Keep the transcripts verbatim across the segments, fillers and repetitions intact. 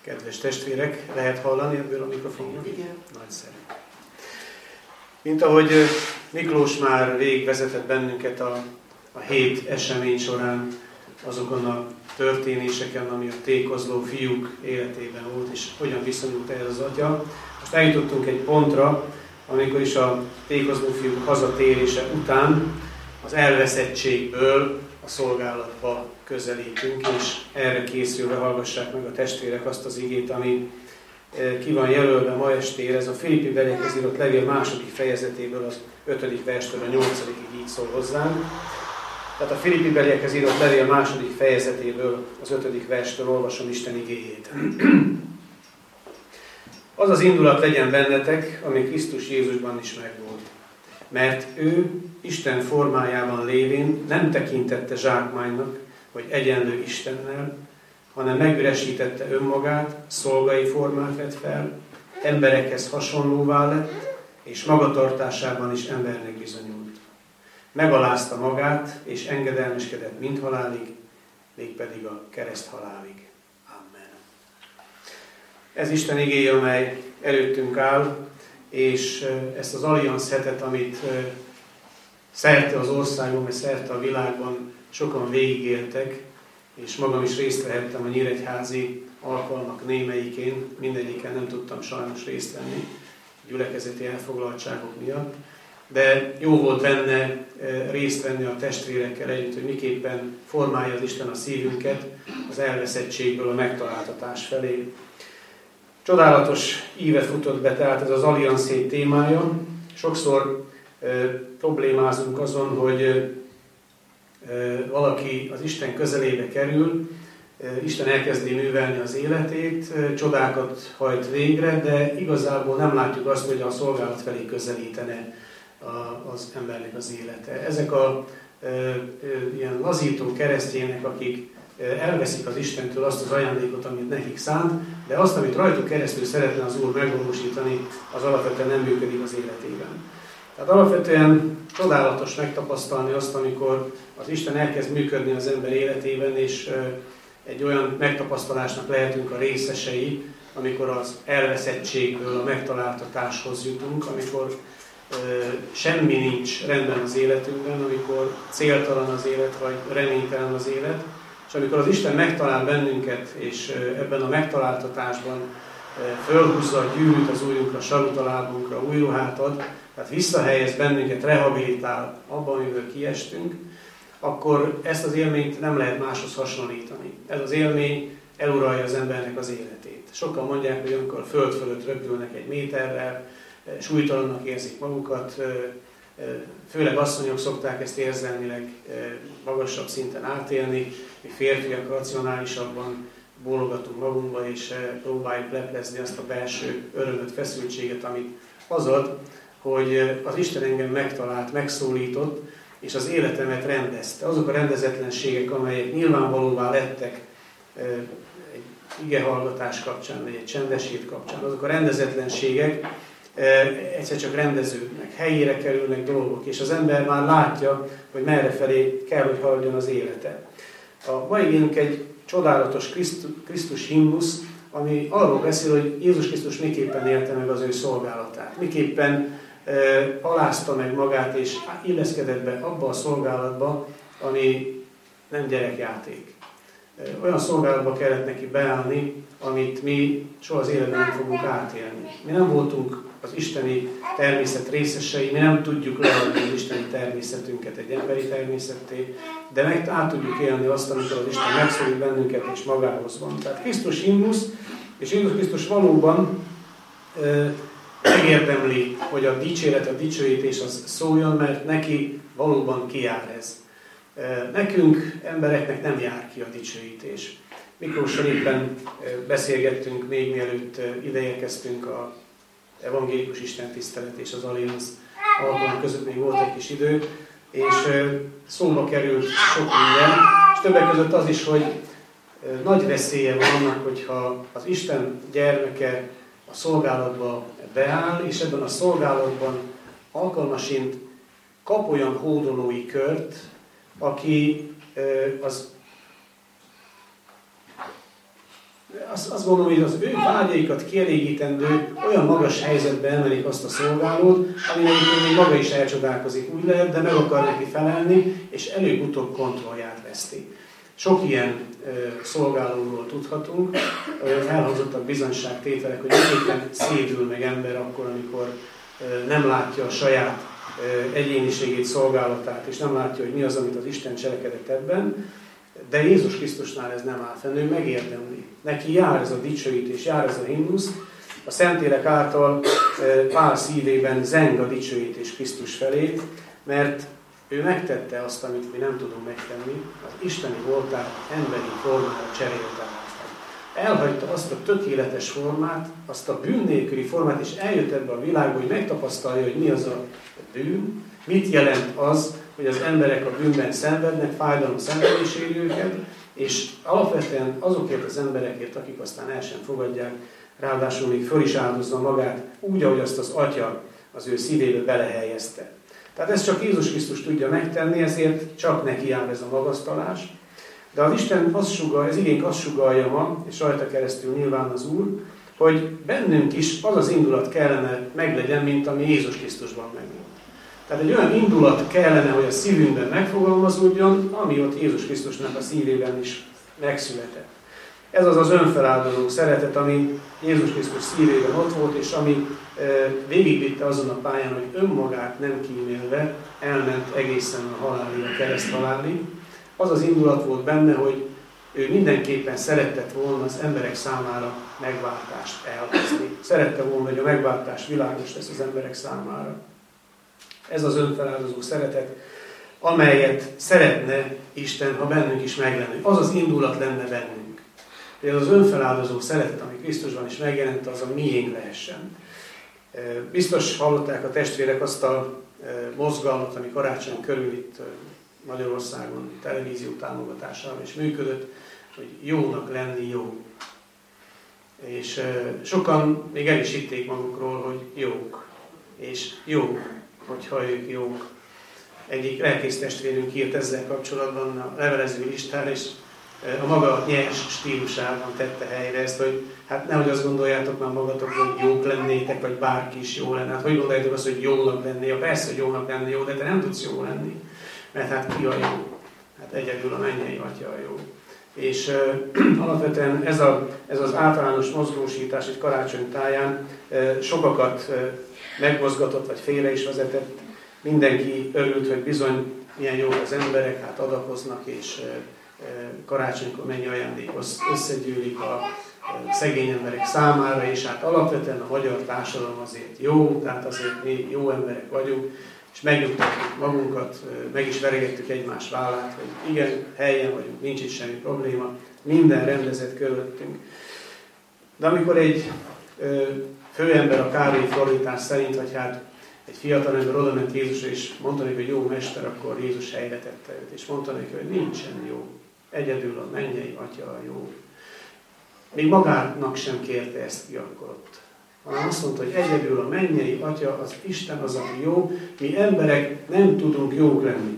Kedves testvérek, lehet hallani ebből a mikrofonból? Igen. Nagyszerű. Mint ahogy Miklós már végigvezetett bennünket a, a hét esemény során, azokon a történéseken, ami a tékozló fiúk életében volt, és hogyan viszonyult ehhez az atya. Most eljutottunk egy pontra, amikor is a tékozló fiúk hazatérése után az elveszettségből a szolgálatba közelítünk, és erre készülve hallgassák meg a testvérek azt az igét, ami ki van jelölve ma estére. Ez a Filippi-beliekhez írott levél második fejezetéből, az ötödik verstől a nyolcadikig így szól hozzánk. Tehát a Filippi-beliekhez írott levél második fejezetéből, az ötödik verstől olvasom Isten igéjét. Az az indulat legyen bennetek, ami Krisztus Jézusban is megvolt. Mert ő Isten formájában lévén nem tekintette zsákmánynak, hogy egyenlő Istennel, hanem megüresítette önmagát, szolgai formát vett fel, emberekhez hasonlóvá lett, és magatartásában is embernek bizonyult. Megalázta magát, és engedelmeskedett mindhalálig, mégpedig a kereszt halálig. Amen. Ez Isten igéje, amely előttünk áll, és ezt az Allianz hetet, amit szerte az országon, vagy szerte a világban sokan végigéltek, és magam is részt vehettem a nyíregyházi alkalmak némelyikén, mindegyiken nem tudtam sajnos részt venni gyülekezeti elfoglaltságok miatt, de jó volt benne részt venni a testvérekkel együtt, hogy miképpen formálja az Isten a szívünket az elveszettségből a megtaláltatás felé. Csodálatos íve futott be, tehát ez az Allianz hét témája. Sokszor e, problémázunk azon, hogy e, valaki az Isten közelébe kerül, e, Isten elkezdi művelni az életét, e, csodákat hajt végre, de igazából nem látjuk azt, hogy a szolgálat felé közelítene a, az embernek az élete. Ezek a e, e, ilyen lazító keresztjének, akik elveszik az Istentől azt az ajándékot, amit nekik szánt, de azt, amit rajtuk keresztül szeretne az Úr megvalósítani, az alapvetően nem működik az életében. Tehát alapvetően csodálatos megtapasztalni azt, amikor az Isten elkezd működni az ember életében, és egy olyan megtapasztalásnak lehetünk a részesei, amikor az elveszettségből a megtaláltatáshoz jutunk, amikor semmi nincs rendben az életünkben, amikor céltalan az élet, vagy reménytelen az élet, és amikor az Isten megtalál bennünket, és ebben a megtaláltatásban fölhúzza a gyűrűt az ujjunkra, sarut a lábunkra, új ruhát ad, tehát visszahelyez bennünket, rehabilitál abban, amiből kiestünk, akkor ezt az élményt nem lehet máshoz hasonlítani. Ez az élmény eluralja az embernek az életét. Sokan mondják, hogy amikor a föld fölött röpülnek egy méterrel, súlytalannak érzik magukat, főleg asszonyok szokták ezt érzelmileg magasabb szinten átélni, mi férfiak racionálisabban bólogatunk magunkba, és próbáljuk leplezni azt a belső örömöt, feszültséget, amit az ad, hogy az Isten engem megtalált, megszólított, és az életemet rendezte. Azok a rendezetlenségek, amelyek nyilvánvalóvá lettek egy igehallgatás kapcsán, vagy egy csendes hét kapcsán, azok a rendezetlenségek egyszer csak rendeződnek, helyére kerülnek dolgok, és az ember már látja, hogy merre felé kell, hogy haladjon az élete. A mai igénk egy csodálatos Krisztus, Krisztus himnusz, ami arról beszél, hogy Jézus Krisztus miképpen élte meg az ő szolgálatát, miképpen e, alázta meg magát, és illeszkedett be abba a szolgálatba, ami nem gyerekjáték. E, olyan szolgálatba kellett neki beállni, amit mi soha az életben nem fogunk átélni. Mi nem voltunk az isteni természet részesei, mi nem tudjuk leadni az isteni természetünket egy emberi természetté, de meg át tudjuk élni azt, amikor az Isten megszólít bennünket és magához van. Tehát Krisztus himnusz, és Jézus Krisztus valóban e, megérdemli, hogy a dicséret, a dicsőítés az szóljon, mert neki valóban kijár ez. E, nekünk, embereknek nem jár ki a dicsőítés. Miklóssal éppen beszélgettünk még mielőtt ideérkeztünk a evangélikus istentisztelet és az Allianz alkalom között még volt egy kis idő, és szóba került sok minden, és többek között az is, hogy nagy veszélye van annak, hogyha az Isten gyermeke a szolgálatba beáll, és ebben a szolgálatban alkalmasint kap olyan hódolói kört, aki az azt, azt gondolom, hogy az ő vágyaikat kielégítendő olyan magas helyzetbe emelik azt a szolgálót, amin egyébként még maga is elcsodálkozik, úgy lehet, de meg akar neki felelni, és előbb-utóbb kontrollját veszti. Sok ilyen ö, szolgálóról tudhatunk, ö, elhangzottak bizonyságtételek, hogy egyébként szédül meg ember akkor, amikor ö, nem látja a saját ö, egyéniségét, szolgálatát, és nem látja, hogy mi az, amit az Isten cselekedett ebben, de Jézus Krisztusnál ez nem áll fenn, ő megérdemli. Neki jár ez a dicsőítés, jár ez a himnusz. A Szentlélek által Pál szívében zeng a dicsőítés Krisztus felé, mert ő megtette azt, amit mi nem tudunk megtenni, az isteni voltát emberi formára cserélte át. Elhagyta azt a tökéletes formát, azt a bűn nélküli formát, és eljött ebbe a világba, hogy megtapasztalja, hogy mi az a bűn, mit jelent az, hogy az emberek a bűnben szenvednek, fájdalom, szenvedés éri őket, és alapvetően azokért az emberekért, akik aztán el sem fogadják, ráadásul még föl is áldozza magát, úgy, ahogy azt az Atya az ő szívébe belehelyezte. Tehát ezt csak Jézus Krisztus tudja megtenni, ezért csak neki jár ez a magasztalás. De az Isten azt sugallja, az igénk azt sugallja ma, és rajta keresztül nyilván az Úr, hogy bennünk is az az indulat kellene meglegyen, mint ami Jézus Krisztusban megvan. Tehát egy olyan indulat kellene, hogy a szívünkben megfogalmazódjon, ami ott Jézus Krisztusnak a szívében is megszületett. Ez az az önfeláldozó szeretet, ami Jézus Krisztus szívében ott volt, és ami e, végigvitte azon a pályán, hogy önmagát nem kímélve elment egészen a halálig, a kereszt halálig. Az az indulat volt benne, hogy ő mindenképpen szeretett volna az emberek számára megváltást elhozni. Szerette volna, hogy a megváltás világos lesz az emberek számára. Ez az önfeláldozó szeretet, amelyet szeretne Isten, ha bennünk is meglenne. Az az indulat lenne bennünk. Hogy az az önfeláldozó szeretet, ami Krisztusban is megjelent, az a miénk lehessen. Biztos hallották a testvérek azt a mozgalmat, ami karácsony körül itt Magyarországon televízió támogatásával is működött, hogy jónak lenni jó. És sokan még el is hitték magukról, hogy jók. És jó, hogyha ők jók. Egyik lelkész testvérünk írt ezzel kapcsolatban a levelező listára, és a maga nyers stílusában tette helyre ezt, hogy hát nehogy azt gondoljátok már magatok, hogy jók lennétek, vagy bárki is jó lenne. Hát hogy gondoljátok azt, hogy jónak lenni? Ja, persze, hogy jónak lenni jó, de te nem tudsz jó lenni. Mert hát ki a jó? Hát egyedül a mennyei Atya a jó. És uh, alapvetően ez, a, ez az általános mozgósítás egy karácsony táján uh, sokakat uh, megmozgatott, vagy félre is vezetett. Mindenki örült, hogy bizony milyen jók az emberek, hát adakoznak, és uh, karácsonykor mennyi ajándék összegyűlik a szegény emberek számára, és hát alapvetően a magyar társadalom azért jó, tehát azért mi jó emberek vagyunk, és megnyugtatjuk magunkat, meg is veregettük egymás vállát, hogy igen, helyen vagyunk, nincs itt semmi probléma, minden rendezett körülöttünk. De amikor egy ö, főember a Károlyi fordítás szerint, vagy hát egy fiatal ember oda ment Jézusra, és mondta neki, hogy jó mester, akkor Jézus helyre tette őt, és mondta neki, hogy nincsen jó, egyedül a mennyei Atya a jó. Még magának sem kérte ezt ki akkor ott, hanem azt mondta, hogy egyedül a mennyei Atya, az Isten az, aki jó, mi emberek nem tudunk jók lenni.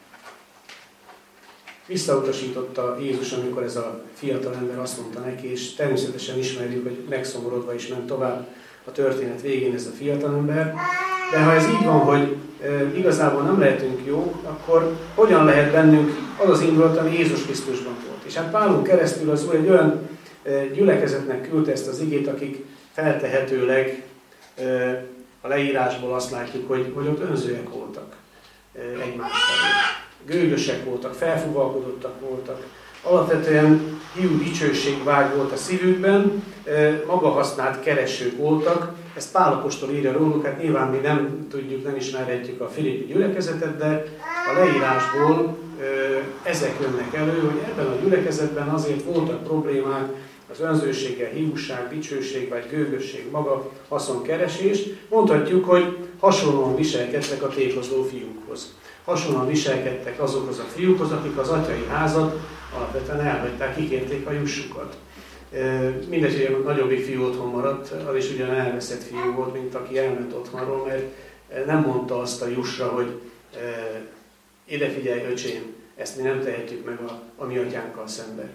Visszautasította Jézus, amikor ez a fiatal ember azt mondta neki, és természetesen ismerjük, hogy megszomorodva is ment tovább a történet végén ez a fiatal ember. De ha ez így van, hogy e, igazából nem lehetünk jók, akkor hogyan lehet bennünk az az indulat, ami Jézus Krisztusban volt? És hát Pálon keresztül az Úr egy olyan e, gyülekezetnek küldte ezt az igét, akik feltehetőleg e, a leírásból azt látjuk, hogy, hogy ott önzőek voltak e, egymás felé. Gőgösek voltak, felfúvalkodottak voltak. Alapvetően hiú dicsőségvágy volt a szívükben, e, maga használt keresők voltak. Ezt Pál apostol írja róluk, hát nyilván mi nem tudjuk, nem ismerhetjük a filippi gyülekezetet, de a leírásból e, ezek jönnek elő, hogy ebben a gyülekezetben azért voltak problémák, az önzőséggel, hiúság, dicsőség vagy gőgösség, maga haszonkeresés. Mondhatjuk, hogy hasonlóan viselkedtek a tékozló fiúkhoz. Hasonlóan viselkedtek azokhoz a fiúkhoz, akik az atyai házat alapvetően elhagyták, kikérték a jussukat. Mindegy, hogy a nagyobbik fiú otthon maradt, az is ugyan elveszett fiú volt, mint aki elment otthonról, mert nem mondta azt a jussra, hogy ide figyelj, öcsém, ezt mi nem tehetjük meg a, a mi atyánkkal szemben.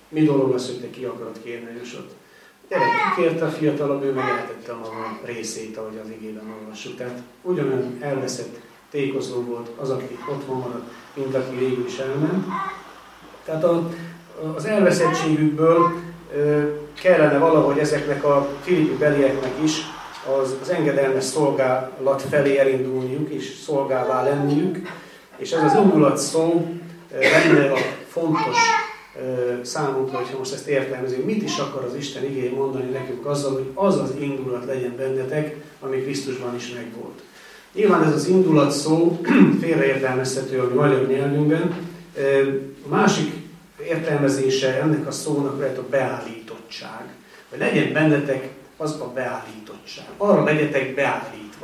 Mi dolog az, hogy te ki akarod kérni a jusot? Gyerek, kérte a fiatalabb, ő meg eltette a maga részét, ahogy az igében olvassuk. Tehát ugyanolyan elveszett tékozló volt az, aki otthon maradt, mint aki végül is elment. Tehát a, az elveszettségükből ö, kellene valahogy ezeknek a filippi belieknek is az, az engedelmes szolgálat felé elindulniuk és szolgává lenniük, és ez az indulat szó lenne a fontos számunkra, hogyha most ezt értelmezünk, mit is akar az Isten igéje mondani nekünk azzal, hogy az az indulat legyen bennetek, ami Krisztusban is megvolt. Nyilván ez az indulat szó félreértelmezhető a magyar nyelvünkben. A másik értelmezése ennek a szónak lehet a beállítottság. Hogy legyen bennetek az a beállítottság. Arra legyetek beállítva.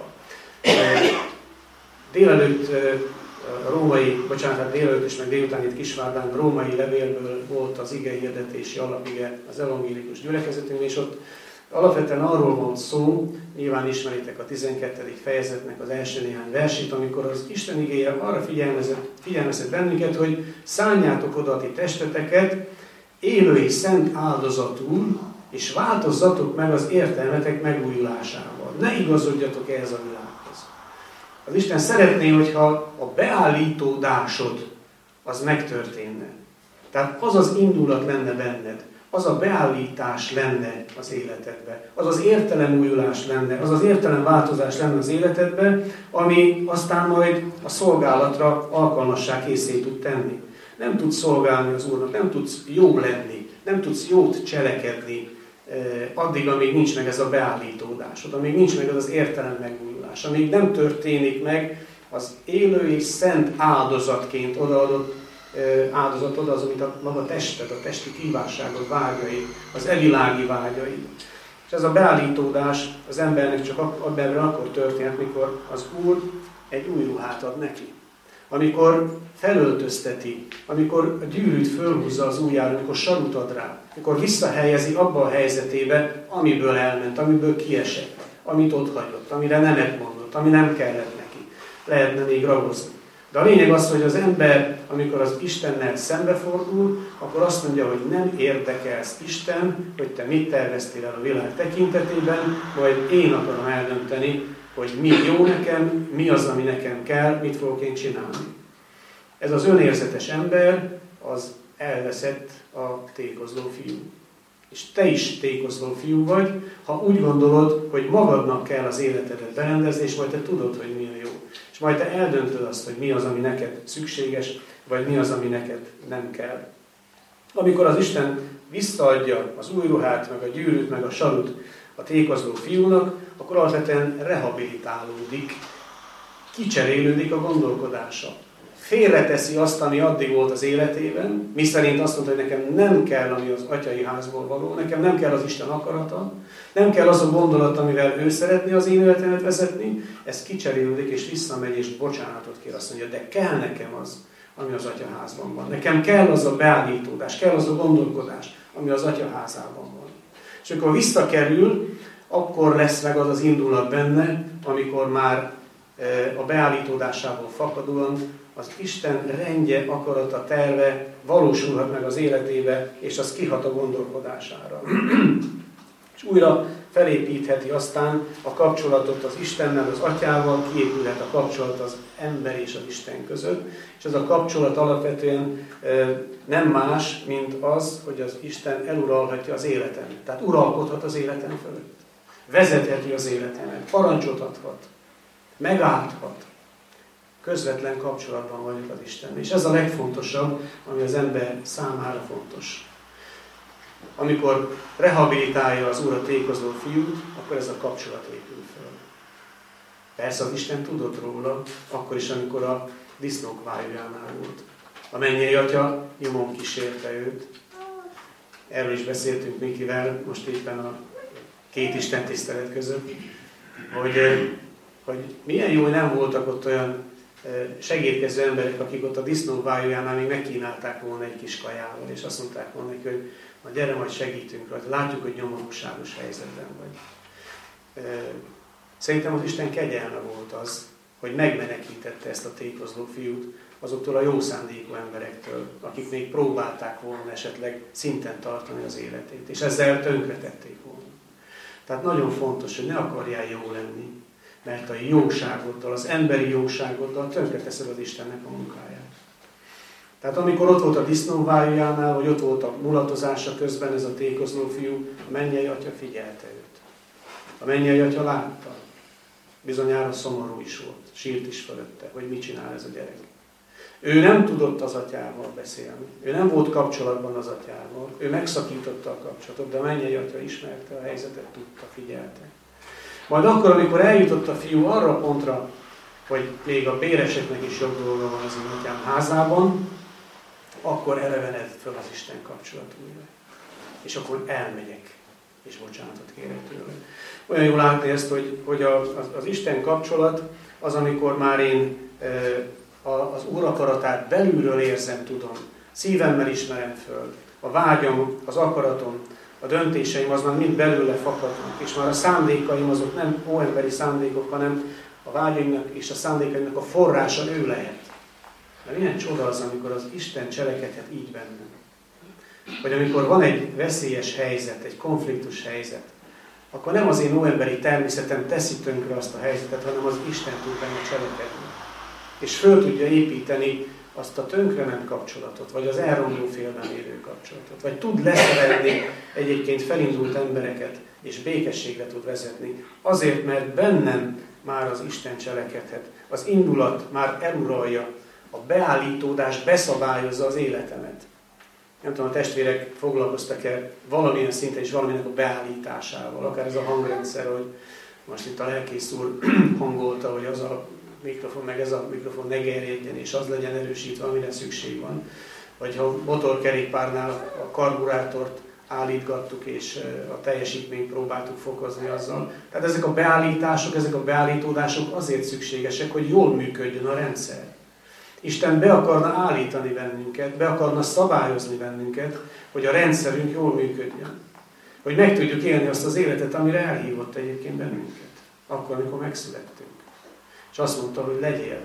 Délelőtt a római, bocsánat, hát délelőtt is, meg délután itt Kisvárdán a római levélből volt az ige hirdetési alapige az evangélikus gyülekezetünk, és ott alapvetően arról van szó, nyilván ismeritek a tizenkettedik fejezetnek az első néhány versét, amikor az Isten igéje arra figyelmezett, figyelmezett bennünket, hogy szálljátok oda a ti testeteket élő és szent áldozatul, és változzatok meg az értelmetek megújulásával. Ne igazodjatok ehhez a világhoz. Az Isten szeretné, hogyha a beállítódásod az megtörténne. Tehát az az indulat lenne benned, az a beállítás lenne az életedbe, az az értelemújulás lenne, az az értelemváltozás lenne az életedbe, ami aztán majd a szolgálatra alkalmassá készé tud tenni. Nem tudsz szolgálni az Úrnak, nem tudsz jó lenni, nem tudsz jót cselekedni eh, addig, amíg nincs meg ez a beállítódásod, amíg nincs meg az az értelem megújulás, amíg nem történik meg az élő és szent áldozatként odaadott áldozatod az, amit a maga tested, a testi kívánságod, vágyai, az evilági vágyai. És ez a beállítódás az embernek csak abban akkor történhet, mikor az Úr egy új ruhát ad neki. Amikor felöltözteti, amikor a gyűrűt fölhúzza az ujjára, amikor sarut ad rá, amikor visszahelyezi abba a helyzetébe, amiből elment, amiből kiesett, amit ott hagyott, amire nemet mondott, ami nem kellett neki. Lehetne még ragozni. De a lényeg az, hogy az ember, amikor az Istennel szembefordul, akkor azt mondja, hogy nem érdekelsz Isten, hogy te mit terveztél el a világ tekintetében, majd én akarom eldönteni, hogy mi jó nekem, mi az, ami nekem kell, mit fogok én csinálni. Ez az önérzetes ember, az elveszett a tékozló fiú. És te is tékozló fiú vagy, ha úgy gondolod, hogy magadnak kell az életedet berendezni, és majd te tudod, hogy mi a jó. És majd te eldöntöd azt, hogy mi az, ami neked szükséges, vagy mi az, ami neked nem kell. Amikor az Isten visszaadja az új ruhát, meg a gyűrűt, meg a sarut a tékozló fiúnak, akkor alapvetően rehabilitálódik, kicserélődik a gondolkodása. Félreteszi azt, ami addig volt az életében, miszerint azt mondta, hogy nekem nem kell, ami az atyai házból való, nekem nem kell az Isten akarata, nem kell az a gondolat, amivel ő szeretné az én életemet vezetni, ez kicserélődik és visszamegy és bocsánatot kér, azt mondja, de kell nekem az, ami az atyaházban van. Nekem kell az a beállítódás, kell az a gondolkodás, ami az atyaházában van. És amikor visszakerül, akkor lesz meg az az indulat benne, amikor már a beállítódásából fakadóan az Isten rendje, akarata, terve valósulhat meg az életébe, és az kihat a gondolkodására. És újra felépítheti aztán a kapcsolatot az Istennel, az Atyával, kiépülhet a kapcsolat az ember és az Isten között, és ez a kapcsolat alapvetően nem más, mint az, hogy az Isten eluralhatja az életem. Tehát uralkodhat az életem fölött. Vezetheti az életemet, parancsot adhat, megállthat. Közvetlen kapcsolatban vagyunk az Istennel. És ez a legfontosabb, ami az ember számára fontos. Amikor rehabilitálja az Úr a tékozló fiút, akkor ez a kapcsolat épül fel. Persze az Isten tudott róla, akkor is, amikor a disznók vájújánál volt. A mennyei Atya nyomon kísérte őt. Erről is beszéltünk Mikivel, most éppen a két Isten tisztelet között, hogy, hogy milyen jó, hogy nem voltak ott olyan segédkező emberek, akik ott a disznók vájújánál még megkínálták volna egy kis kajával, és azt mondták volna neki, hogy na gyere, majd segítünk rajta. Látjuk, hogy nyomorúságos helyzetben vagy. Szerintem az Isten kegyelme volt az, hogy megmenekítette ezt a tékozló fiút azoktól a jó szándékú emberektől, akik még próbálták volna esetleg szinten tartani az életét, és ezzel tönkretették volna. Tehát nagyon fontos, hogy ne akarjál jó lenni, mert a jóságoddal, az emberi jóságoddal tönkreteszed az Istennek a munkáját. Tehát amikor ott volt a disznóvájújánál, vagy ott volt a mulatozása közben ez a tékozló fiú, a mennyei atya figyelte őt. A mennyei atya látta. Bizonyára szomorú is volt, sírt is fölötte, hogy mit csinál ez a gyerek. Ő nem tudott az atyával beszélni. Ő nem volt kapcsolatban az atyával. Ő megszakította a kapcsolatot, de a mennyei atya ismerte a helyzetet, tudta, figyelte. Majd akkor, amikor eljutott a fiú arra a pontra, hogy még a béreseknek is jobb dolga van az én atyám házában, akkor elevenedett fel az Isten kapcsolat újra. És akkor elmegyek, és bocsánatot kérek tőle. Olyan jól látni ezt, hogy, hogy a, az, az Isten kapcsolat az, amikor már én e, a, az Úr akaratát belülről érzem, tudom, szívemmel ismerem föl, a vágyam, az akaratom, a döntéseim az már mind belőle fakadnak, és már a szándékaim azok nem óemberi szándékok, hanem a vágyaimnak és a szándékaimnak a forrása ő lehet. De milyen csoda az, amikor az Isten cselekedhet így bennem. Vagy amikor van egy veszélyes helyzet, egy konfliktus helyzet, akkor nem az én óemberi természetem teszi tönkre azt a helyzetet, hanem az Isten tud benne cselekedni. És föl tudja építeni azt a tönkrement kapcsolatot, vagy az elromló félben lévő kapcsolatot. Vagy tud leszerelni egyébként felindult embereket, és békességre tud vezetni. Azért, mert bennem már az Isten cselekedhet. Az indulat már eluralja, a beállítódás beszabályozza az életemet. Nem tudom, a testvérek foglalkoztak-e valamilyen szinten is valaminek a beállításával, akár ez a hangrendszer, hogy most itt a lelkész úr hangolta, hogy az a mikrofon, meg ez a mikrofon ne gerjedjen, és az legyen erősítve, amire szükség van. Vagy ha motorkerékpárnál a karburátort állítgattuk, és a teljesítményt próbáltuk fokozni azzal. Tehát ezek a beállítások, ezek a beállítódások azért szükségesek, hogy jól működjön a rendszer. Isten be akarna állítani bennünket, be akarna szabályozni bennünket, hogy a rendszerünk jól működjön. Hogy meg tudjuk élni azt az életet, amire elhívott egyébként bennünket. Akkor, amikor megszülettünk. És azt mondta, hogy legyél.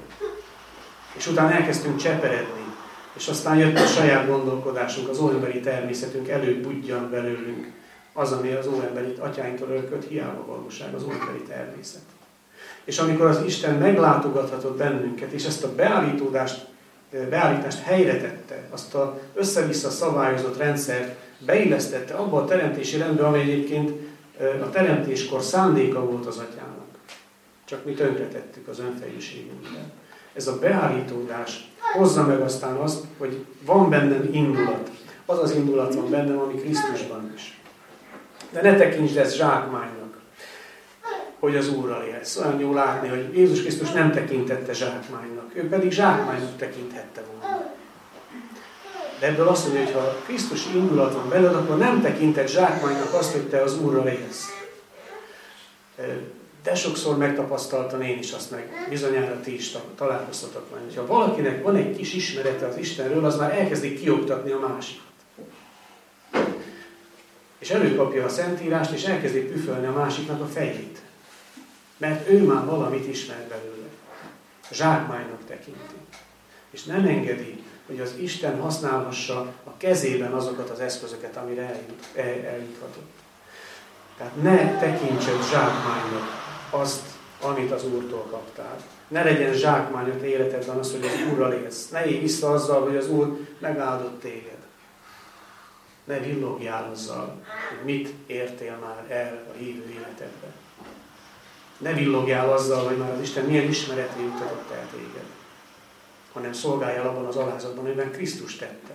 És utána elkezdtünk cseperedni. És aztán jött a saját gondolkodásunk, az óemberi természetünk, előbudjan belőlünk. Az, ami az óemberi atyáinktól örökölt, hiába valóság, az óemberi természet. És amikor az Isten meglátogathatott bennünket, és ezt a beállítódást, beállítást helyre tette, azt az össze-vissza szabályozott rendszert beillesztette abba a teremtési rendbe, ami egyébként a teremtéskor szándéka volt az atyának. Csak mi tönkretettük az önfejűségünkkel. Ez a beállítódás hozza meg aztán azt, hogy van bennem indulat. Az az indulat van bennem, ami Krisztusban is. De ne tekintsd ezt zsákmánynak, hogy az Úrral élsz. Olyan jó látni, hogy Jézus Krisztus nem tekintette zsákmánynak. Ő pedig zsákmánynak tekinthette volna. De ebből azt mondja, hogy ha Krisztus indulat van benned, akkor nem tekinted zsákmánynak azt, hogy te az Úrral élsz. De sokszor megtapasztaltam én is azt, meg bizonyára ti is találkoztatok majd. Ha valakinek van egy kis ismerete az Istenről, az már elkezdik kioktatni a másikat. És előkapja a Szentírást, és elkezdik püfölni a másiknak a fejét. Mert ő már valamit ismer belőle. Zsákmánynak tekinti. És nem engedi, hogy az Isten használhassa a kezében azokat az eszközöket, amire eljut, el, eljuthatott. Tehát ne tekintsed zsákmánynak azt, amit az Úrtól kaptál. Ne legyen zsákmány a te életedben az, hogy az Úrral élsz. Ne élj vissza azzal, hogy az Úr megáldott téged. Ne villogjál azzal, hogy mit értél már el a hívő életedben. Ne villogjál azzal, hogy már az Isten milyen ismereté juttatott el téged. Hanem szolgáljál abban az alázatban, amiben Krisztus tette.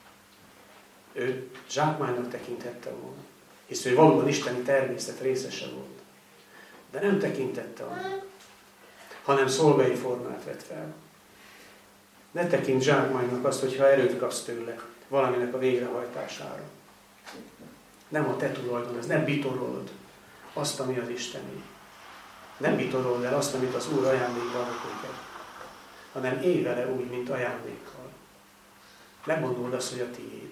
Ő zsákmánynak tekinthette volna. Hisz ő valóban isteni természet részese volt. De nem tekintette annak, hanem szolgai formát vett fel. Ne tekint zsákmánynak azt, hogyha erőt kapsz tőle valaminek a végrehajtására. Nem a te tulajdon, ez ne bitorolod azt, ami az Isteni. Nem bitorold el azt, amit az Úr ajándékba adott neked, hanem élj vele úgy, mint ajándékkal. Ne gondold azt, hogy a tiéd.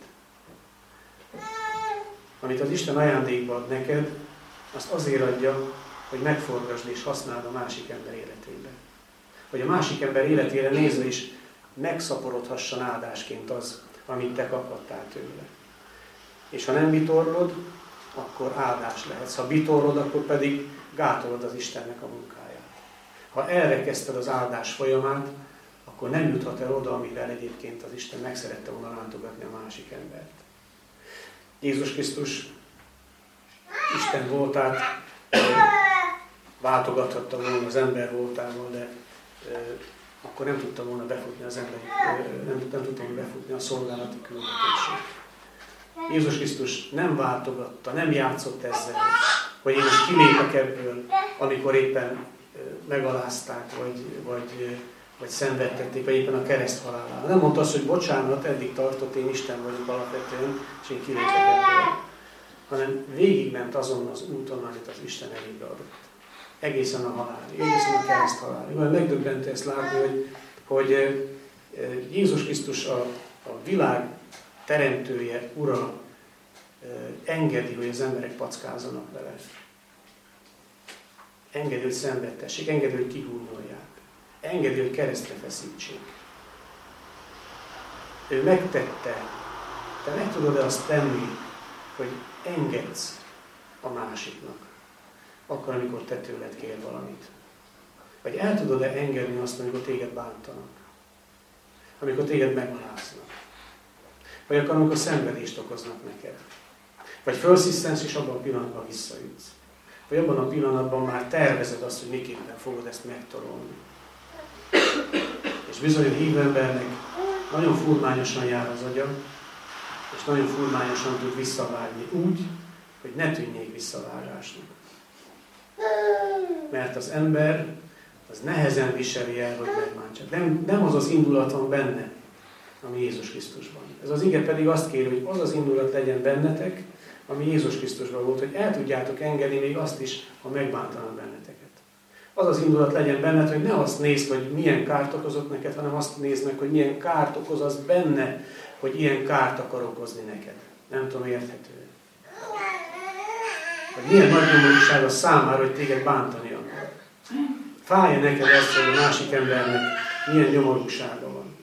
Amit az Isten ajándékba ad neked, azt azért adja, hogy megforgasd és használd a másik ember életébe. Hogy a másik ember életére nézve is megszaporodhasson áldásként az, amit te kaphattál tőle. És ha nem vitorlod, akkor áldás lehetsz. Ha vitorlod, akkor pedig gátolod az Istennek a munkáját. Ha elrekeszted az áldás folyamát, akkor nem juthat el oda, amivel egyébként az Isten meg szerette volna látogatni a másik embert. Jézus Krisztus Isten voltát váltogathatta volna az ember voltával, de e, akkor nem tudta volna befutni az emberi, e, nem, nem tudta volna befutni a szolgálati küldetését. Jézus Krisztus nem váltogatta, nem játszott ezzel, hogy én most kilépek ebből, amikor éppen e, megalázták, vagy, vagy, vagy szenvedtették, vagy éppen a kereszt halálával. Nem mondta azt, hogy bocsánat, eddig tartott, én Isten vagyok alapvetően, és én kilépek ebből. Hanem végigment azon az úton, amit az Isten elébe adott. Egészen a halálig, egészen a kereszt halálig. Mert megdöbbentő ezt látni, hogy, hogy Jézus Krisztus a, a világ teremtője, ura engedi, hogy az emberek packázzanak vele. Engedi, hogy szenvedtessék, engedi, hogy kihúnyolják. Engedi, hogy keresztre feszítsék. Ő megtette. Te meg tudod-e azt tenni, hogy engedsz a másiknak, akkor, amikor te tőled kér valamit? Vagy el tudod-e engedni azt, amikor téged bántanak? Amikor téged megaláznak? Vagy akkor, amikor szenvedést okoznak neked? Vagy felsziszensz, és abban a pillanatban visszajutsz? Vagy abban a pillanatban már tervezed azt, hogy miképpen fogod ezt megtorolni? És bizony a hívő embernek nagyon furmányosan jár az agya, és nagyon furmányosan tud visszavágni úgy, hogy ne tűnjék visszavágásnak. Mert az ember az nehezen viseli el, hogy megbántsak. Nem, nem az az indulat van benne, ami Jézus Krisztusban. Ez az ige pedig azt kéri, hogy az az indulat legyen bennetek, ami Jézus Krisztusban volt, hogy el tudjátok engedni még azt is, ha megbántanak benneteket. Az az indulat legyen benned, hogy ne azt nézd, hogy milyen kárt okozott neked, hanem azt nézd meg, hogy milyen kárt okoz az benne, hogy ilyen kárt akar okozni neked. Nem tudom, érthető. Hogy milyen nagy nyomorúság a számára, hogy téged bántani akar. Fáj neked azt, hogy a másik embernek milyen nyomorúsága van.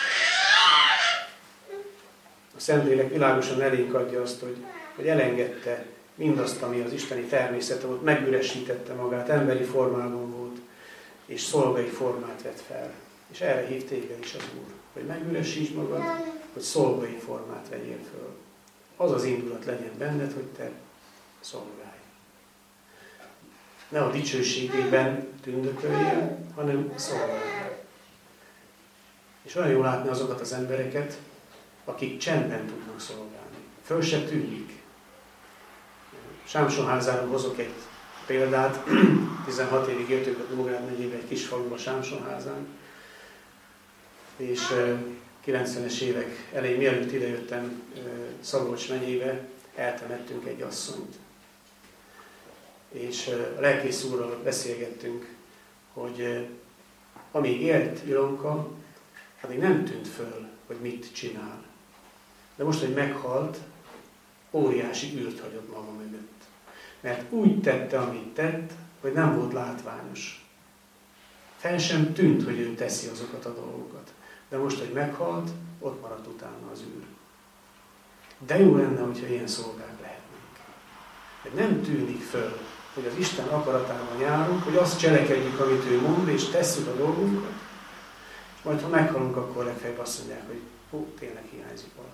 A Szentlélek világosan elénk adja azt, hogy, hogy elengedte mindazt, ami az isteni természete volt, megüresítette magát, emberi formában volt, és szolgai formát vett fel. És erre hív téged is az Úr, hogy megüresítsd magad, hogy szolgai formát vegyél föl. Az az indulat legyen benned, hogy te szolgálj. Ne a dicsőségében tündököljél, hanem szolgálj. És olyan jól látni azokat az embereket, akik csendben tudnak szolgálni. Föl se tűnik. Sámsonházáról hozok egy példát. tizenhat évig éltünk a Nógrád megyében egy kis faluba Sámsonházán. És kilencvenes évek elején, mielőtt idejöttem Szabolcs megyébe, eltemettünk egy asszonyt. És a lelkész úrral beszélgettünk, hogy amíg élt Ilonka, addig nem tűnt föl, hogy mit csinál. De most, hogy meghalt, óriási űrt hagyott maga mögött. Mert úgy tette, amit tett, hogy nem volt látványos. Fel sem tűnt, hogy ő teszi azokat a dolgokat. De most, hogy meghalt, ott maradt utána az űr. De jó lenne, hogyha ilyen szolgák lehetnénk. De nem tűnik föl, hogy az Isten akaratában járunk, hogy azt cselekedjük, amit ő mond, és tesszük a dolgunkat, és majd, ha meghalunk, akkor legfeljebb azt mondják, hogy hú, tényleg hiányzik valami.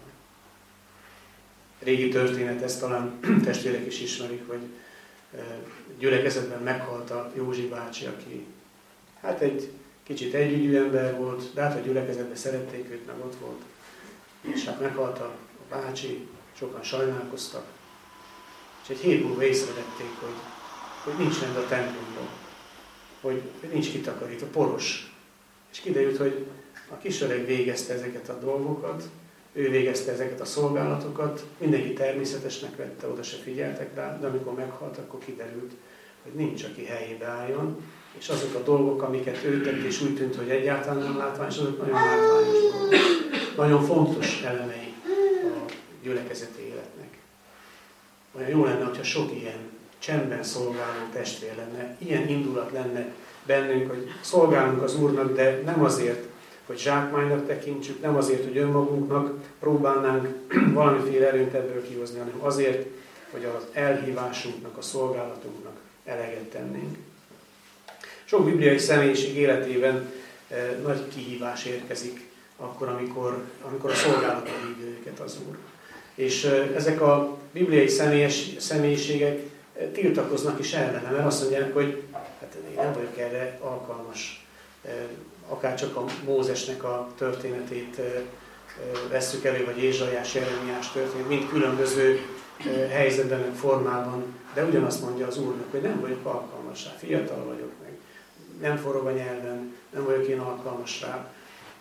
Régi történet, ezt talán testvérek is ismerik, hogy gyülekezetben meghalt a Józsi bácsi, aki hát egy kicsit együgyű ember volt, de hát a gyülekezetben szerették őt, meg ott volt. És hát meghalt a bácsi, sokan sajnálkoztak. És egy hét múlva észrevették, hogy, hogy nincs rend a templomban, hogy, hogy nincs kitakarítva, poros. És kiderült, hogy a kisöreg végezte ezeket a dolgokat, ő végezte ezeket a szolgálatokat, mindenki természetesnek vette, oda se figyeltek rá, de amikor meghalt, akkor kiderült, hogy nincs, aki helyébe álljon, és azok a dolgok, amiket ő tett, és úgy tűnt, hogy egyáltalán nem látványos, azok nagyon látványos dolgok. Nagyon fontos elemei a gyülekezeti életnek. Olyan jó lenne, hogyha sok ilyen csendben szolgáló testvér lenne, ilyen indulat lenne bennünk, hogy szolgálunk az Úrnak, de nem azért, hogy zsákmánynak tekintsük, nem azért, hogy önmagunknak próbálnánk valamiféle erőnt ebből kihozni, hanem azért, hogy az elhívásunknak, a szolgálatunknak eleget tennénk. Sok bibliai személyiség életében eh, nagy kihívás érkezik akkor, amikor, amikor a szolgálatra hívja őket az Úr. És eh, ezek a bibliai személyes, személyiségek eh, tiltakoznak is ellene, mert azt mondják, hogy hát én nem vagyok erre alkalmas. Eh, akár csak a Mózesnek a történetét eh, eh, vesszük elő, vagy Ézsaiás, Jeremiás történet, mind különböző eh, helyzetben, formában, de ugyanazt mondja az Úrnak, hogy nem vagyok alkalmas rá, fiatal vagyok meg, nem forog a nyelven, nem vagyok én alkalmas rá.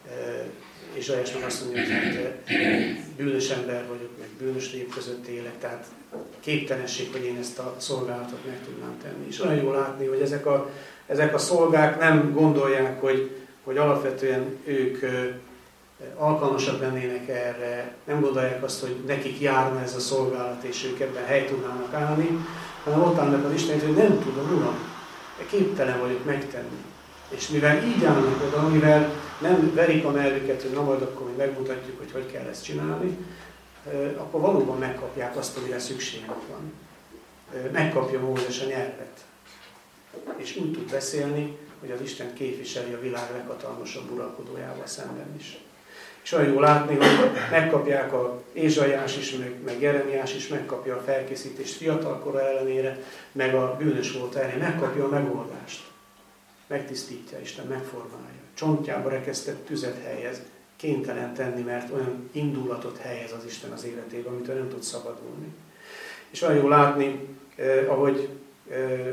És Zsajás meg azt mondja, hogy hát bűnös ember vagyok, meg bűnös nép között élek, tehát képtelenség, hogy én ezt a szolgálatot meg tudnám tenni. És olyan jó látni, hogy ezek a, ezek a szolgák nem gondolják, hogy, hogy alapvetően ők alkalmasak lennének erre, nem gondolják azt, hogy nekik járna ez a szolgálat, és ők ebben helyt tudnának állni, hanem ott állnak az Isten, hogy nem tudom, Uram, képtelen vagyok megtenni. És mivel így állnak oda, mivel nem verik a melvüket, hogy na majd akkor mi megmutatjuk, hogy hogy kell ezt csinálni, akkor valóban megkapják azt, amire szükségük van. Megkapja Mózes a nyelvet. És úgy tud beszélni, hogy az Isten képviseli a világ leghatalmasabb uralkodójával szemben is. És olyan jó látni, hogy megkapják a Ézsaiás is, meg, meg Jeremiás is, megkapja a felkészítést fiatalkora ellenére, meg a bűnös volt ellenére, megkapja a megoldást. Megtisztítja, Isten megformálja. Csontjába rekesztett tüzet helyez, kénytelen tenni, mert olyan indulatot helyez az Isten az életében, amitől nem tud szabadulni. És olyan jó látni, eh, ahogy eh,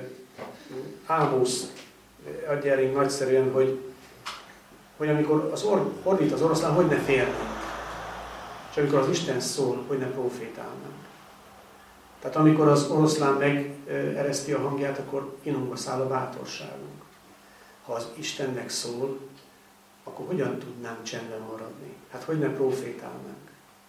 Ámosz adja elénk nagyszerűen, hogy, hogy amikor az or, ordít az oroszlán, hogy ne félnénk. És amikor az Isten szól, hogy ne profétálnánk. Tehát amikor az oroszlán megereszti a hangját, akkor inunkba száll a bátorságunk. Ha az Istennek szól, akkor hogyan tudnánk csendben maradni? Hát hogy ne profétálnánk?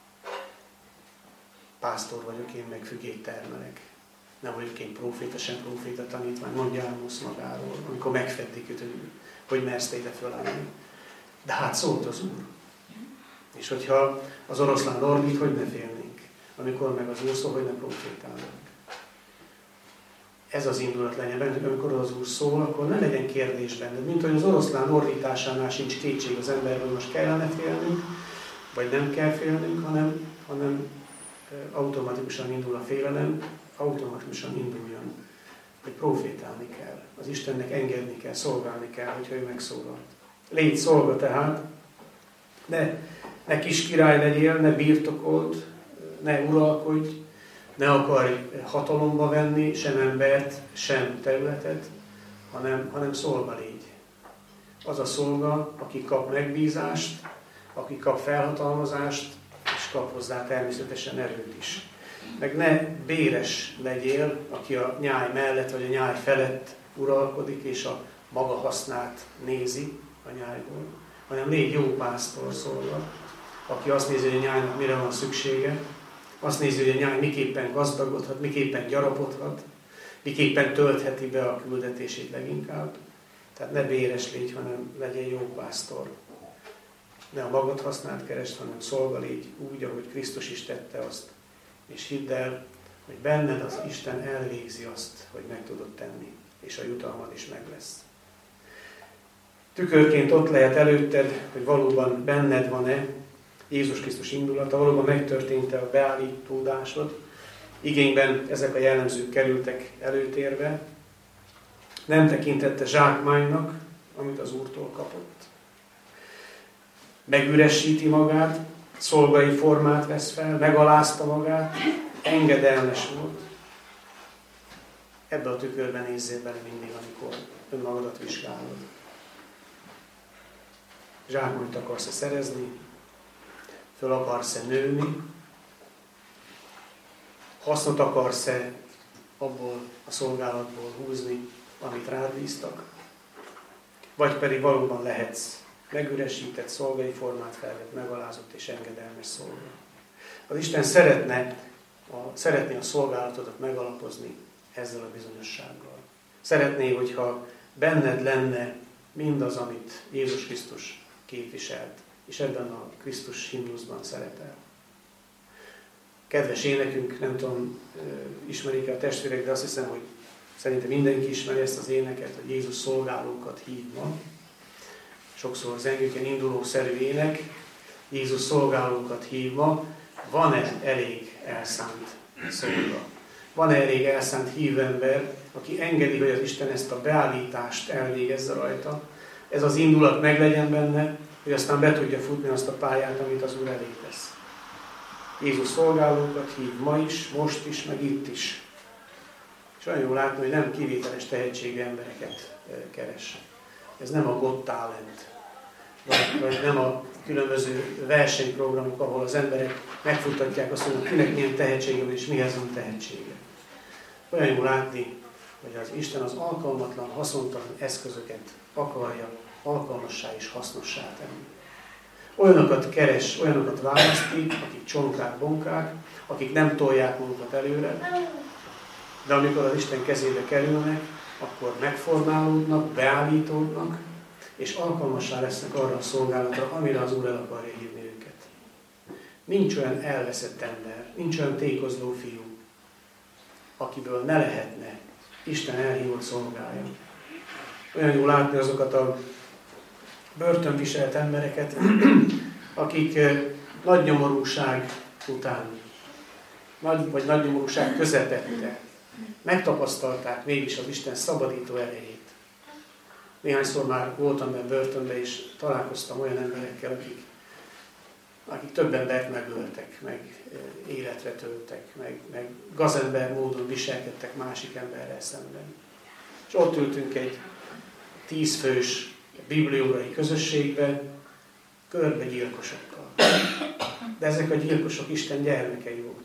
Pásztor vagyok, én meg fügét termelek. Nem vagyok én proféta, sem proféta tanítvány, mondja Ámosz magáról, amikor megfeddik őt, hogy, hogy mersz te ide fölállni. De hát szólt az Úr. És hogyha az oroszlán ordít, hogy ne félnénk. Amikor meg az Úr szól, hogy ne profétálnánk. Ez az indulat legyen bennünk, amikor az Úr szól, akkor ne legyen kérdés benned. Mint hogy az oroszlán ordításánál sincs kétség az emberben, hogy most kellene félnünk, vagy nem kell félnünk, hanem, hanem automatikusan indul a félelem, automatikusan induljon, hogy profétálni kell. Az Istennek engedni kell, szolgálni kell, hogyha ő megszólal. Légy szolga tehát, ne, ne kis király legyél, ne birtokold, ne uralkodj, ne akarj hatalomba venni sem embert, sem területet, hanem, hanem szolga légy. Az a szolga, aki kap megbízást, aki kap felhatalmazást, és kap hozzá természetesen erőt is. Meg ne béres legyél, aki a nyáj mellett vagy a nyáj felett uralkodik, és a maga hasznát nézi a nyájból, hanem légy jó pásztor szolga, aki azt nézi, hogy a nyájnak mire van szüksége, azt nézi, hogy a nyáj miképpen gazdagodhat, miképpen gyarapodhat, miképpen töltheti be a küldetését leginkább. Tehát ne béres légy, hanem legyen jó pásztor. Ne a magad hasznát keresd, hanem szolga légy úgy, ahogy Krisztus is tette azt. És hidd el, hogy benned az Isten elvégzi azt, hogy meg tudod tenni, és a jutalmad is meg lesz. Tükörként ott lehet előtted, hogy valóban benned van-e Jézus Krisztus indulata, valóban megtörtént-e a beállítódásod. Igényben ezek a jellemzők kerültek előtérbe. Nem tekintette zsákmánynak, amit az Úrtól kapott. Megüresíti magát, szolgai formát vesz fel, megalázta magát, engedelmes volt. Ebbe a tükörben nézzél bele mindig, amikor önmagadat vizsgálod. Zsákmányt akarsz-e szerezni? Föl akarsz-e nőni? Hasznot akarsz-e abból a szolgálatból húzni, amit rád bíztak? Vagy pedig valóban lehetsz megüresített, szolgai formát felvett, megalázott és engedelmes szolga. Az Isten szeretne a, szeretné a szolgálatodat megalapozni ezzel a bizonyossággal. Szeretné, hogyha benned lenne mindaz, amit Jézus Krisztus képviselt, és ebben a Krisztus himnuszban szerepel. Kedves énekünk, nem tudom, ismerik-e a testvérek, de azt hiszem, hogy szerintem mindenki ismeri ezt az éneket, hogy Jézus szolgálókat hívva. Sokszor zengőken indulószerű ének, Jézus szolgálókat hívva. Van-e elég elszánt szolga? Van-e elég elszánt hívember, aki engedi, hogy az Isten ezt a beállítást elvégezze rajta? Ez az indulat meglegyen benne, hogy aztán be tudja futni azt a pályát, amit az Úr elé tesz. Jézus szolgálókat hív ma is, most is, meg itt is. És olyan jó látni, hogy nem kivételes tehetségű embereket keres. Ez nem a Got Talent, vagy, vagy nem a különböző versenyprogramok, ahol az emberek megfuttatják azt, hogy kinek milyen tehetsége van és mihez van tehetsége. Olyan jó látni, hogy az Isten az alkalmatlan, haszontalan eszközöket akarja alkalmassá és hasznossá tenni. Olyanokat keres, olyanokat választik, akik csonkák, bonkák, akik nem tolják magukat előre, de amikor az Isten kezébe kerülnek, akkor megformálódnak, beállítódnak, és alkalmassá lesznek arra a szolgálatra, amire az Úr el akarja hívni őket. Nincs olyan elveszett ember, nincs olyan tékozló fiú, akiből ne lehetne Isten elhívott szolgálja. Olyan jó látni azokat a börtönviselt embereket, akik nagy nyomorúság után, nagy, vagy nagy nyomorúság közepette megtapasztalták mégis az Isten szabadító erejét. Néhányszor már voltam benne börtönben, és találkoztam olyan emberekkel, akik, akik több embert megöltek, meg életre töltek, meg, meg gazember módon viselkedtek másik emberrel szemben. És ott ültünk egy tízfős bibliórai közösségbe, körbe gyilkosokkal. De ezek a gyilkosok Isten gyermekei voltak.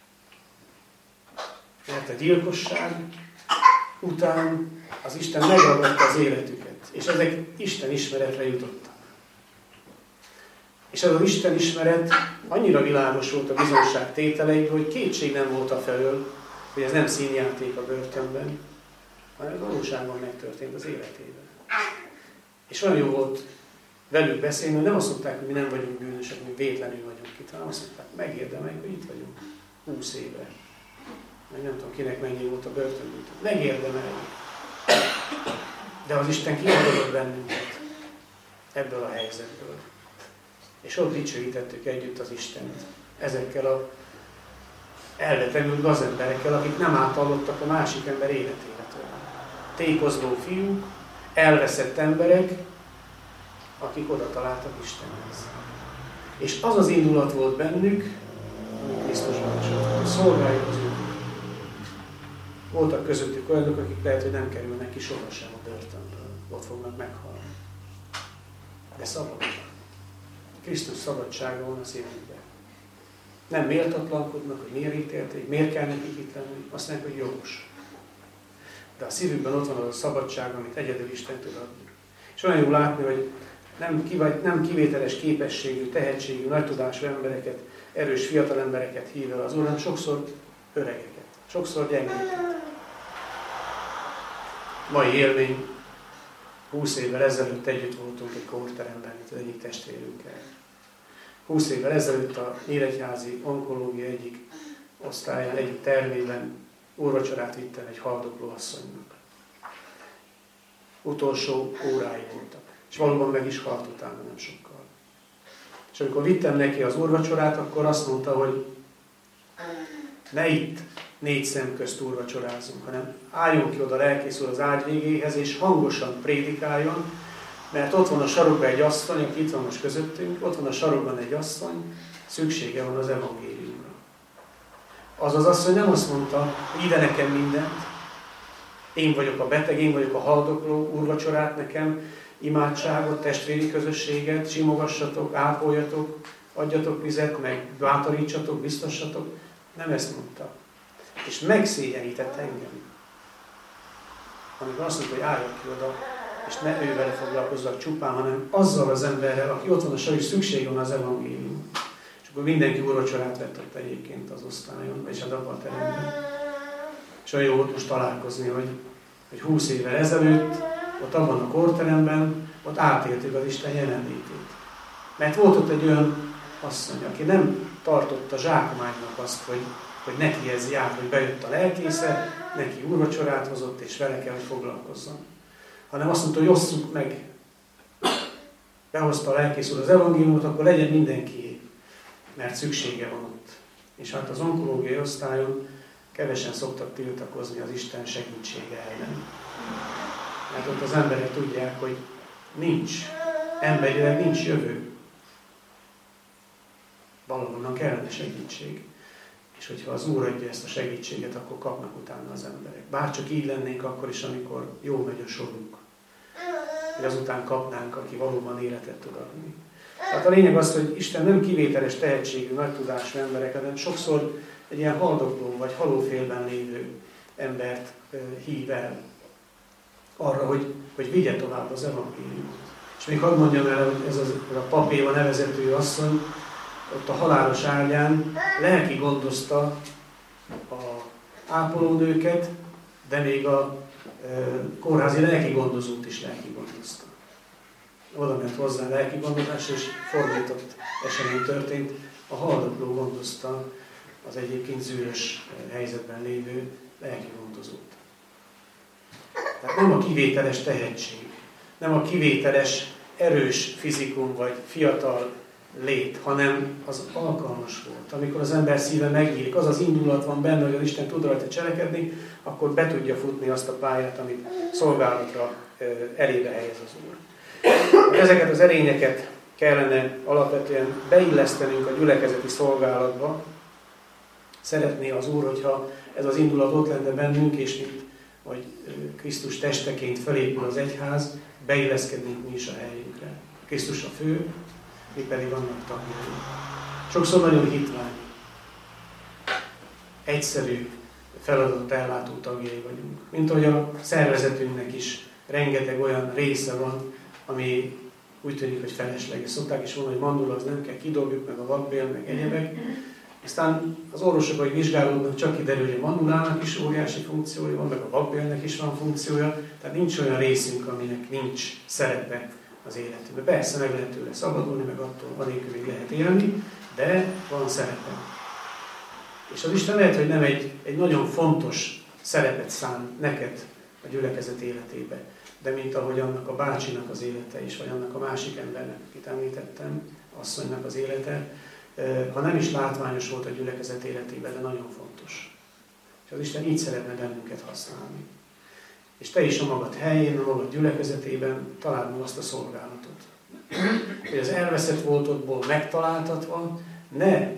Mert a gyilkosság után az Isten megragadta az életüket, és ezek Isten ismeretre jutottak. És ez az Isten ismeret annyira világos volt a bizonság tételeiből, hogy kétség nem volt afelől, hogy ez nem színjáték a börtönben, hanem valóságban megtörtént az életében. És olyan jó volt velük beszélni, hogy nem azt mondták, hogy mi nem vagyunk bűnösek, mi vétlenül vagyunk itt, hanem azt mondták, megérdemeljük, hogy itt vagyunk húsz éve. Meg nem tudom, kinek mennyi volt a börtönből. Megérdemeljük. De az Isten kiadott bennünket ebből a helyzetből. És ott dicsőítettük együtt az Istent. Ezekkel a elvetemült gazemberekkel, akik nem átallottak a másik ember életéletől. Tékozló fiúk, elveszett emberek, akik oda találtak Istenhez. És az az indulat volt bennük, ami Krisztusban is ott, hogy szolgáljuk az Úr. Voltak közöttük olyanok, akik lehet, hogy nem kerülnek ki sohasem a börtönből. Ott fognak meghalni. De szabadok. Krisztus szabadsága van a szívükben. Nem méltatlankodnak, hogy miért ítélték, miért kell nekik itt lenni, azt mondják, hogy jogos. De a szívükben ott van az a szabadság, amit egyedül Isten tud adni. És olyan jó látni, hogy nem, kivágy, nem kivételes képességű, tehetségű, nagy tudású embereket, erős fiatal embereket hív el az Úr, hanem sokszor öregeket, sokszor gyengéket. Mai élmény, húsz évvel ezelőtt együtt voltunk egy kórteremben, itt az egyik testvérünkkel. húsz évvel ezelőtt a nyíregyházi onkológia egyik osztályán, egyik termében úrvacsorát vittem egy haldokló asszonynak. Utolsó órái voltak. És valóban meg is halt utána nem sokkal. És amikor vittem neki az úrvacsorát, akkor azt mondta, hogy ne itt négy szem közt úrvacsorázunk, hanem álljon ki oda lelkészül az ágy végéhez, és hangosan prédikáljon, mert ott van a sarokban egy asszony, aki itt van most közöttünk, ott van a sarokban egy asszony, szüksége van az evangéliumra. Az az asszony nem azt mondta, hogy ide nekem mindent, én vagyok a beteg, én vagyok a haldokló, úrvacsorát nekem, imádságot, testvéri közösséget, simogassatok, ápoljatok, adjatok vizet, meg bátorítsatok, biztossatok. Nem ezt mondta. És megszégyenített engem. Amikor azt mondta, hogy álljak ki oda, és ne ő vele foglalkozzak csupán, hanem azzal az emberrel, aki ott van a sor, és szüksége van az evangélium. És akkor mindenki úrvacsorát vett ott egyébként az osztályon, vagy a dapateremben. És olyan jó volt most találkozni, hogy, hogy húsz évvel ezelőtt, ott abban a kórteremben, ott átéltük az Isten jelenlétét. Mert volt ott egy olyan asszony, aki nem tartotta zsákmánynak azt, hogy, hogy neki ez jár, hogy bejött a lelkésze, neki úrvacsorát hozott, és vele kell, hogy foglalkozzon. Hanem azt mondta, hogy osszuk meg. Behozta a lelkész úr az evangéliumot, akkor legyen mindenkié, mert szüksége van ott. És hát az onkológiai osztályon kevesen szoktak tiltakozni az Isten segítsége ellen. Mert ott az emberek tudják, hogy nincs, emberileg nincs jövő. Valahonnan kellene segítség. És hogyha az Úr adja ezt a segítséget, akkor kapnak utána az emberek. Bárcsak így lennénk akkor is, amikor jól megy a sorunk. Hogy azután kapnánk, aki valóban életet tud adni. Tehát a lényeg az, hogy Isten nem kivételes tehetségű, nagy tudású emberek, hanem sokszor egy ilyen haldokló vagy halófélben lévő embert hív el arra, hogy, hogy vigye tovább az evangéliumot. És még hadd mondjam el, hogy ez az, a Pap Éva nevezetű asszony, ott a halálos ágyán lelki gondozta a ápolónőket, de még a e, kórházi lelki gondozót is lelki gondozta. Oda ment hozzá lelki gondozás, és fordított esemény történt. A haldokló gondozta az egyébként zűrös helyzetben lévő lelki gondozót. Tehát nem a kivételes tehetség, nem a kivételes erős fizikum vagy fiatal lét, hanem az alkalmas volt. Amikor az ember szíve megnyílik, az az indulat van benne, hogy az Isten tud rajta cselekedni, akkor be tudja futni azt a pályát, amit szolgálatra elébe helyez az Úr. Ezeket az erényeket kellene alapvetően beillesztenünk a gyülekezeti szolgálatba. Szeretné az Úr, hogyha ez az indulat ott lenne bennünk, és mint hogy Krisztus testeként felépül az egyház, beilleszkednénk mi is a helyünkre. Krisztus a fő, mi pedig annak tagjai. Sokszor nagyon hitvány, egyszerű feladat ellátó tagjai vagyunk. Mint ahogy a szervezetünknek is rengeteg olyan része van, ami úgy tűnik, hogy felesleges. Szokták is mondani, hogy mandula az nem kell, kidobjuk, meg a vakbél, meg egyebek. Aztán az orvosok, hogy vizsgálódnak, csak kiderül, hogy a mandulának is óriási funkciója van, meg a vakbélnek is van funkciója. Tehát nincs olyan részünk, aminek nincs szerepe az életünkben. Persze meg lehet tőle szabadulni, meg attól anélkül még lehet élni, de van szerepe. És az Isten lehet, hogy nem egy, egy nagyon fontos szerepet szán neked a gyülekezet életébe, de mint ahogy annak a bácsinak az élete is, vagy annak a másik embernek, akit említettem, asszonynak az élete, ha nem is látványos volt a gyülekezet életében, de nagyon fontos. És az Isten így szeretne bennünket használni. És te is a magad helyén, a magad gyülekezetében találd meg azt a szolgálatot. Hogy az elveszett voltodból megtaláltatva, ne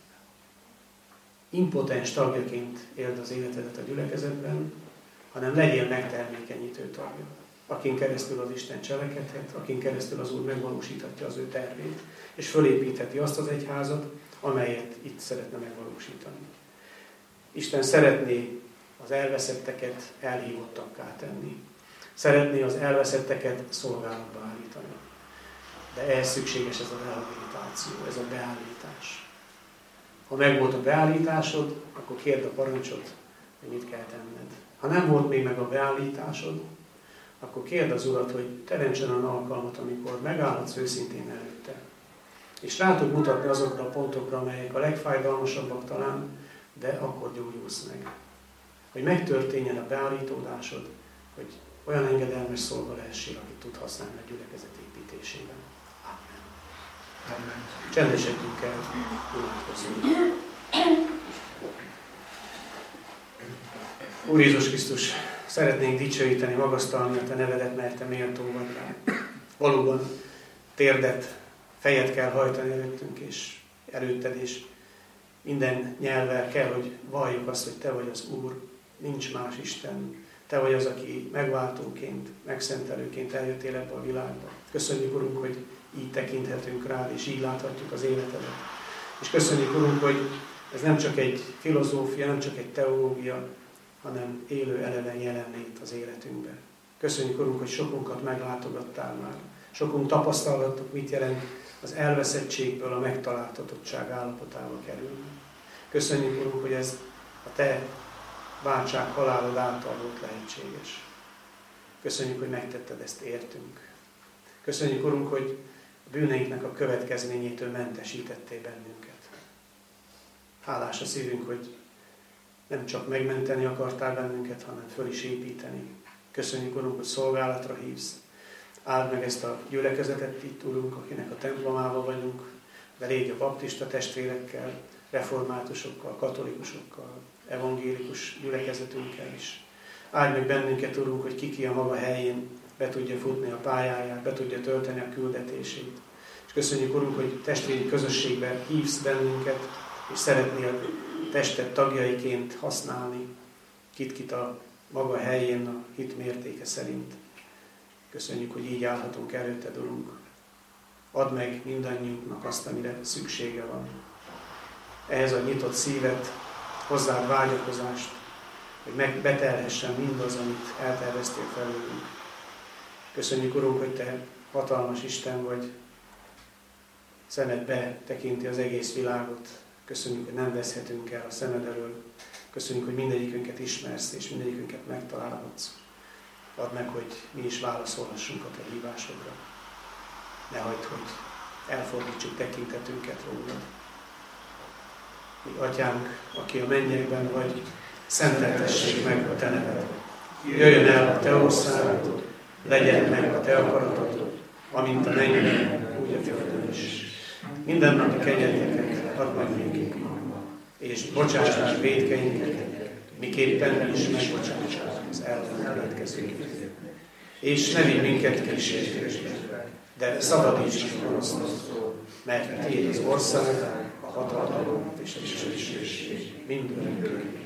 impotens tagjaként éld az életedet a gyülekezetben, hanem legyél megtermékenyítő tagja, akin keresztül az Isten cselekedhet, akin keresztül az Úr megvalósíthatja az ő tervét, és fölépítheti azt az egyházat, amelyet itt szeretne megvalósítani. Isten szeretné az elveszetteket elhívottakká tenni. Szeretné az elveszetteket szolgálatba állítani. De ehhez szükséges ez a rehabilitáció, ez a beállítás. Ha megvolt a beállításod, akkor kérd a parancsot, hogy mit kell tenned. Ha nem volt még meg a beállításod, akkor kérd az Urat, hogy teremtsen olyan alkalmat, amikor megállhatsz őszintén előtte. És rá tud mutatni azokra a pontokra, amelyek a legfájdalmasabbak talán, de akkor gyógyulsz meg. Hogy megtörténjen a beállítódásod, hogy olyan engedelmes szolga lehessél, akit tud használni a gyülekezet építésében. Amen. Amen. Csendesedjünk el, imádkozzunk. Úr Jézus Krisztus, szeretnénk dicsőíteni, magasztalni a Te nevedet, mert Te méltó vagy rá. Valóban térdet, fejet kell hajtani előttünk, és előtted, és minden nyelvvel kell, hogy valljuk azt, hogy Te vagy az Úr, nincs más Isten. Te vagy az, aki megváltóként, megszentelőként eljöttél ebbe a világba. Köszönjük, Urunk, hogy így tekinthetünk rád, és így láthatjuk az életedet. És köszönjük, Urunk, hogy ez nem csak egy filozófia, nem csak egy teológia, hanem élő eleven jelenlét az életünkben. Köszönjük, Urunk, hogy sokunkat meglátogattál már. Sokunk tapasztalhattuk, mit jelent az elveszettségből a megtaláltatottság állapotába kerülni. Köszönjük, Urunk, hogy ez a Te váltság halálod által volt lehetséges. Köszönjük, hogy megtetted ezt értünk. Köszönjük, Urunk, hogy a bűneinknek a következményétől mentesítettél bennünket. Hálás a szívünk, hogy nem csak megmenteni akartál bennünket, hanem föl is építeni. Köszönjük, Urunk, hogy szolgálatra hívsz. Áld meg ezt a gyülekezetet itt, Urunk, akinek a templomában vagyunk, de légy a baptista testvérekkel, reformátusokkal, katolikusokkal, evangélikus gyülekezetünkkel is. Áld meg bennünket, Urunk, hogy ki ki a maga helyén be tudja futni a pályáját, be tudja tölteni a küldetését. És köszönjük, Urunk, hogy testvéri közösségbe hívsz bennünket, és szeretnél testet tagjaiként használni, kit-kit a maga helyén, a hit mértéke szerint. Köszönjük, hogy így állhatunk előtted, Urunk. Add meg mindannyiunknak azt, amire szüksége van. Ehhez a nyitott szívet, hozzád vágyakozást, hogy megbetelhessen mindaz, amit elterveztél felőlünk. Köszönjük, Urunk, hogy Te hatalmas Isten vagy, szemed betekinti az egész világot. Köszönjük, hogy nem veszhetünk el a szemed elől. Köszönjük, hogy mindegyikünket ismersz, és mindegyikünket megtalálhatsz. Add meg, hogy mi is válaszolhassunk a Te hívásodra. Ne hagyd, hogy elfordítsuk tekintetünket rólad. Mi Atyánk, aki a mennyekben vagy, szenteltessék meg a Te neved. Jöjjön el a Te országod, legyen meg a Te akaratod, amint a mennyben, úgy a földön is. Mindennapi kenyerünket add meg nékünk ma, és bocsáss meg vétkeinket, miképpen mi is megbocsássuk az ellenünk vétkezőket. És ne vigy minket kísértésbe, de szabadíts meg gonosztól, mert Tiéd az ország, a hatalom és a dicsőség mindörökké.